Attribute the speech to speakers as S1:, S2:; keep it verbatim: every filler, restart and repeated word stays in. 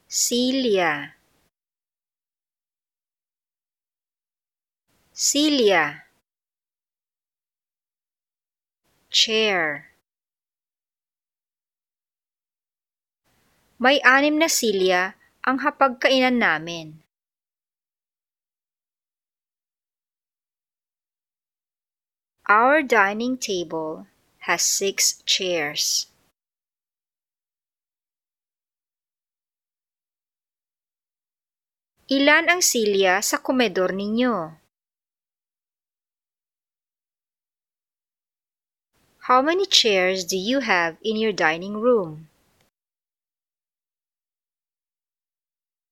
S1: Celia. Celia. Chair. May anim na silya ang hapagkainan namin. Our dining table has six chairs. Ilan ang silya sa komedor ninyo? How many chairs do you have in your dining room?